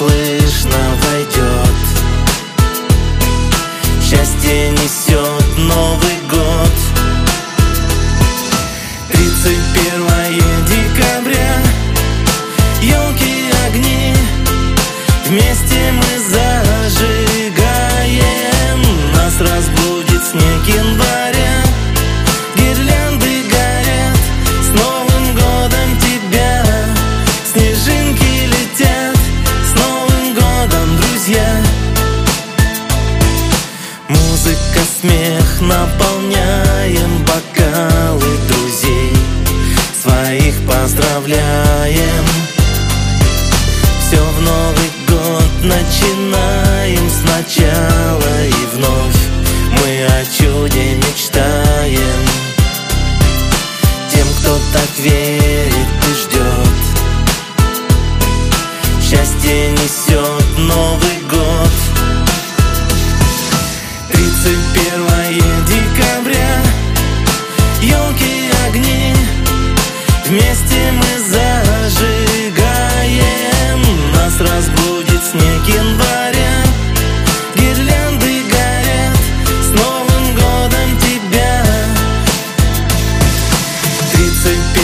слышно войдет. Счастье несет Новый год. 31 декабря, елки, огни, вместе мы зажигаем. Нас разбудит снег января, гирлянды горят. С Новым годом тебя, снежинки летят. С Новым годом, друзья. Музыка, смех, наполняем бокалы друзей. Своих поздравляем. Все в Новый год начинаем сначала, и вновь мы о чуде мечтаем. Тем, кто так верит и ждет, счастье несет Новый год. 31 декабря, елки, огни, вместе мы зажигаем. Нас разбудит снег января, гирлянды горят. С Новым годом тебя. 31